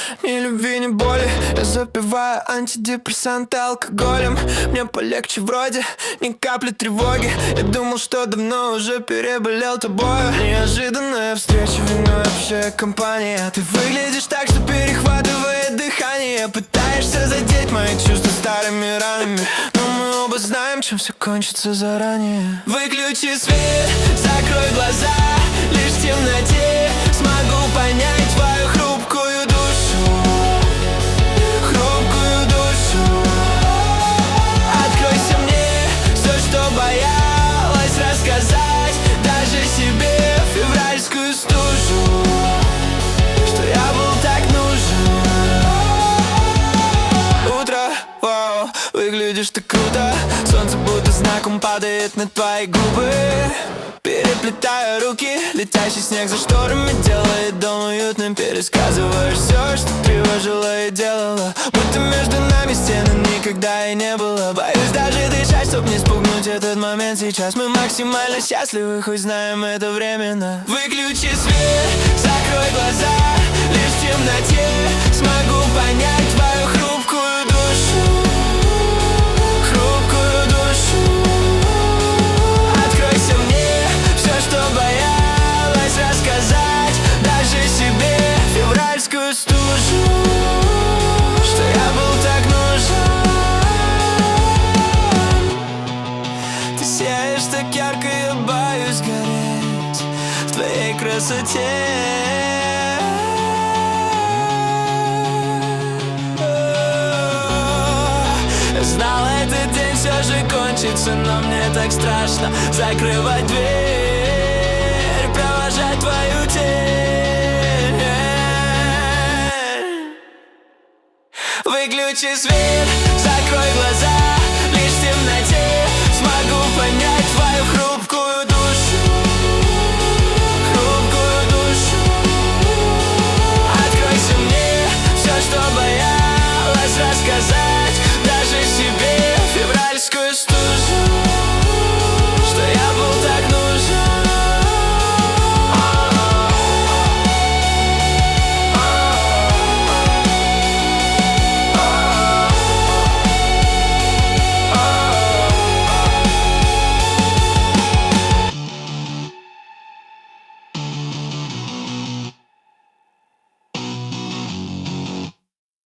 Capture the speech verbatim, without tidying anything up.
Ни любви, ни боли. Я запиваю антидепрессанты алкоголем. Мне полегче вроде, ни капли тревоги. Я думал, что давно уже переболел тобою. Неожиданная встреча, вино и общая компания. Ты выглядишь так, что перехватывает дыхание. Пытаешься задеть мои чувства старыми ранами, но мы оба знаем, чем все кончится заранее. Выключи свет, закрой глаза. Лишь в темноте смогу понять твою хрупкую душу. Хрупкую душу. Откройся мне, все, что боялась рассказать даже себе, февральскую стужу, что я был так нужен. Утро, вау, выглядишь ты круто. Солнце будто знаком падает на твои губы. Переплетаю руки, летящий снег за шторами делает дом уютным. Пересказываешь все, что тревожило и делала, будто между нами стены никогда и не было. Боюсь даже дышать, чтоб не спугнуть этот момент сейчас. Мы максимально счастливы, хоть знаем это временно. Выключи свет, закрой глаза. Лишь в темноте смогу понять твою хрупкую душу. Хрупкую душу. Откройся мне, все, что боялась рассказать даже себе, февральскую стужу, что я был так нужен. Ты сияешь так ярко, я боюсь гореть в твоей красоте. Знала, этот день все же кончится, но мне так страшно закрывать дверь, провожать твою тень. Выключи свет, закрой глаза. Лишь в темноте